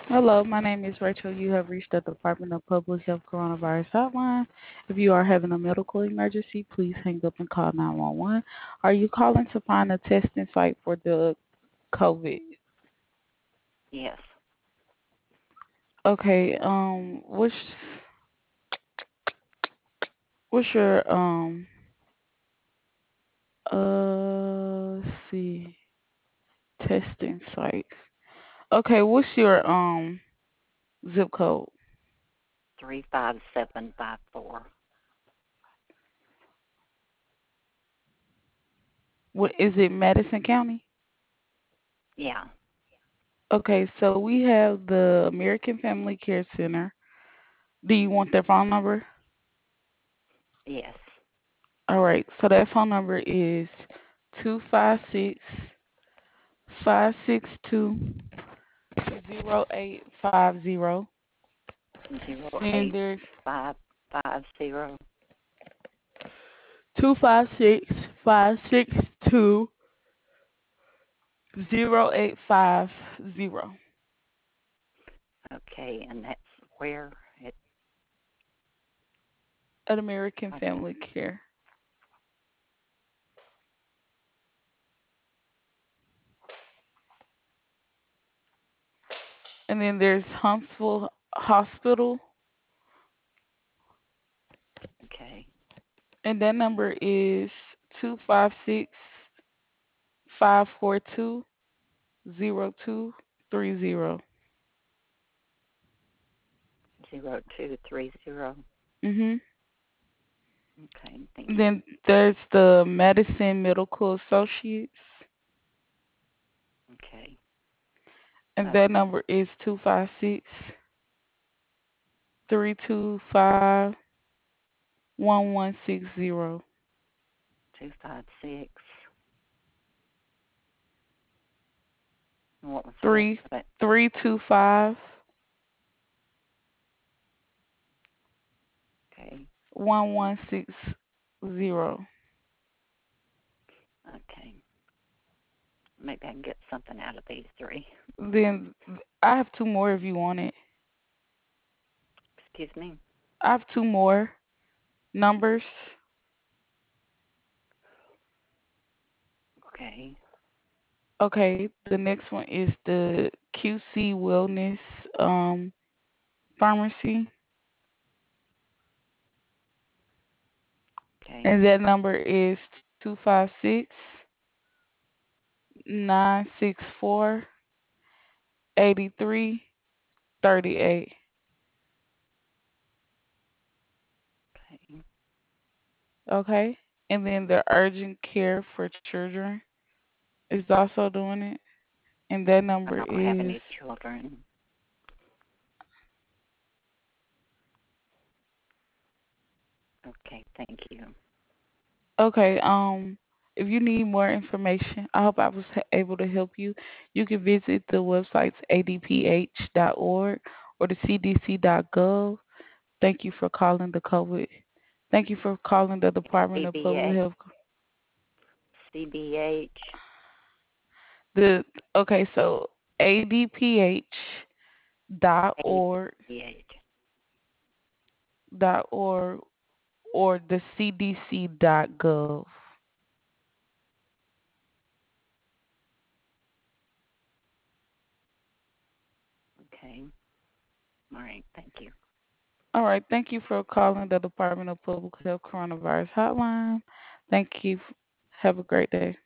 Hello, my name is Rachel. You have reached the Department of Public Health Coronavirus Hotline. If you are having a medical emergency, please hang up and call 911. Are you calling to find a testing site for the COVID? Yes. Okay, what's your let's see, testing site. Okay, what's your zip code? 35754. What is it, Madison County? Yeah. Okay, so we have the American Family Care Center. Do you want their phone number? Yes. All right, so that phone number is 256-562-0850. Zero Then eight there's five five zero. 256-562-0850. Okay, and that's where it. At American Okay. Family Care. And then there's Huntsville Hospital, Okay. and that number is 256-542-0230. 0230. Mhm. Okay. Thank you. Then there's the Medicine Medical Associates, Okay. and That's that number is 256-325-1160. 256. What was the rest Three of it? 325 Okay. 1160. Okay. Maybe I can get something out of these three. Then I have two more if you want it. Excuse me. I have two more numbers. Okay. Okay, the next one is the QC Wellness Pharmacy, Okay. and that number is 256-964-8338. Okay. Okay, and then the Urgent Care for Children is also doing it, and that I number don't have is any children. Okay. Thank you. okay. If you need more information, I hope I was able to help you. You can visit the websites adph.org or the cdc.gov. Thank you for calling the COVID. Thank you for calling the Department of Public CBA, Health. CBH, The okay, so adph.org .org or the cdc.gov. Okay. All right. Thank you. All right. Thank you for calling the Department of Public Health Coronavirus Hotline. Thank you. Have a great day.